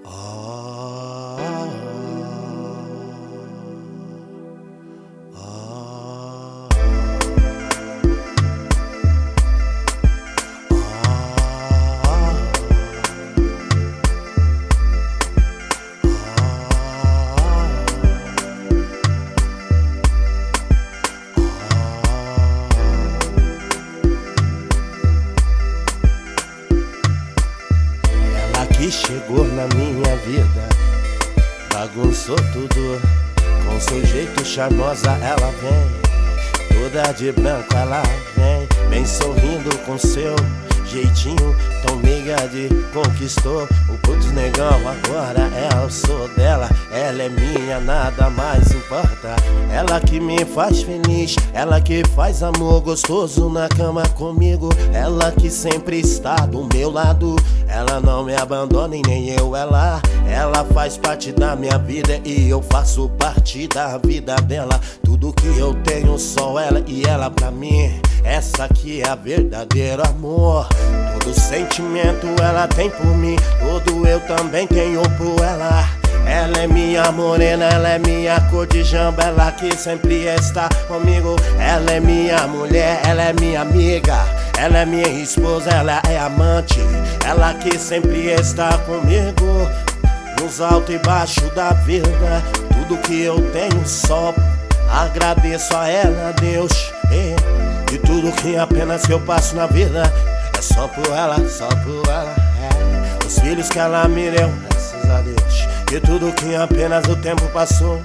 Que chegou na minha vida, bagunçou tudo. Com seu jeito charmosa ela vem, toda de branco ela vem sorrindo com seu jeitinho tão meiga de conquistou. O putz negão, agora eu sou dela. Ela é minha, nada mais importa. Ela que me faz feliz, ela que faz amor gostoso na cama comigo. Ela que sempre está do meu lado, ela não me abandona e nem eu ela. Ela faz parte da minha vida e eu faço parte da vida dela. Tudo que eu tenho, só ela e ela pra mim. Essa aqui é a verdadeiro amor. Todo sentimento ela tem por mim, todo eu também tenho por ela. Ela é minha morena, ela é minha cor de jamba, ela que sempre está comigo. Ela é minha mulher, ela é minha amiga, ela é minha esposa, ela é amante. Ela que sempre está comigo, nos altos e baixos da vida. Tudo que eu tenho só agradeço a ela, Deus. E tudo que apenas eu passo na vida é só por ela, só por ela. Os filhos que ela me deu, graças a Deus. E tudo que apenas o tempo passou.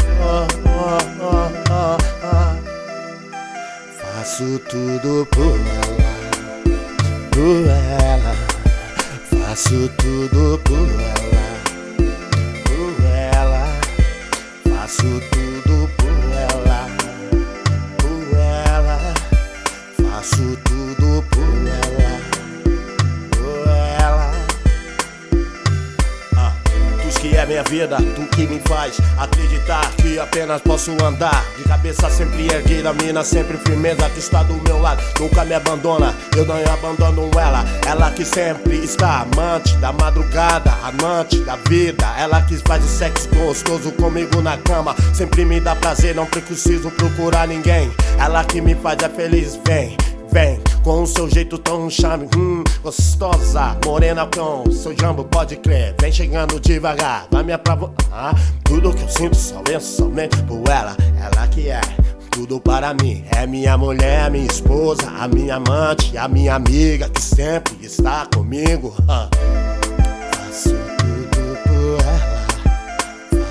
Faço tudo por ela, faço tudo por ela, faço tudo por ela, faço tudo por ela. Tu que é minha vida, tu que me faz acreditar que apenas posso andar de cabeça sempre erguida, mina sempre firmeza que está do meu lado, nunca me abandona, eu não abandono ela. Ela que sempre está amante da madrugada, amante da vida. Ela que faz o sexo gostoso comigo na cama, sempre me dá prazer, não preciso procurar ninguém. Ela que me faz feliz, vem com o seu jeito tão charme, gostosa, morena com seu jambo, pode crer. Vem chegando devagar, vai me aprovar. Tudo que eu sinto só venço somente por ela. Ela que é tudo para mim, é minha mulher, minha esposa, a minha amante, a minha amiga que sempre está comigo. Faço tudo por ela,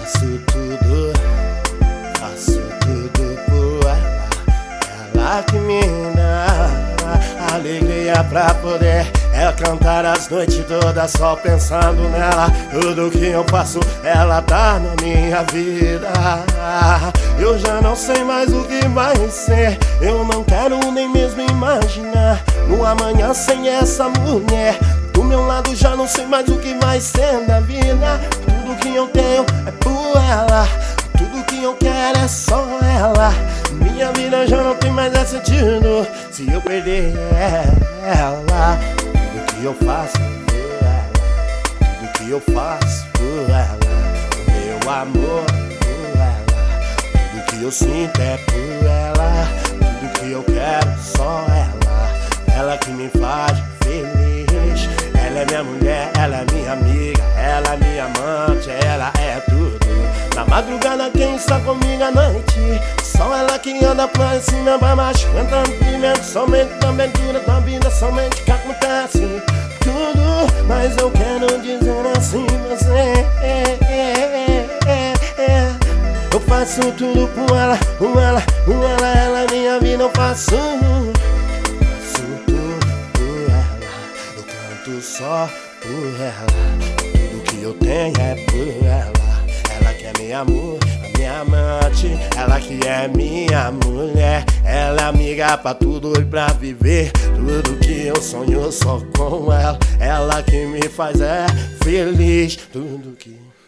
faço tudo por ela. Ela que me dá alegria pra poder cantar as noites todas só pensando nela. Tudo que eu faço, ela tá na minha vida. Eu já não sei mais o que vai ser, eu não quero nem mesmo imaginar no amanhã sem essa mulher do meu lado. Já não sei mais o que vai ser da vida. Tudo que eu tenho é por ela, tudo que eu quero é só ela. Minha vida já não tem mais sentido se eu perder ela. Tudo que eu faço por ela, tudo que eu faço por ela. O meu amor por ela, tudo que eu sinto é por ela. Tudo que eu quero só ela. Ela que me faz feliz. Ela é minha mulher, ela é minha amiga, ela é minha amante, ela é tudo. Na madrugada quem está comigo à noite, só ela que anda pra cima pra baixo, cantando pimenta, somente na aventura da vida, somente que acontece tudo. Mas eu quero dizer assim, você eu faço tudo por ela, ela é minha vida, eu faço tudo por ela. Eu canto só por ela, tudo que eu tenho é por ela. Ela que é meu amor, a minha amante, ela que é minha mulher. Ela é amiga pra tudo e pra viver. Tudo que eu sonho só com ela. Ela que me faz feliz. Tudo que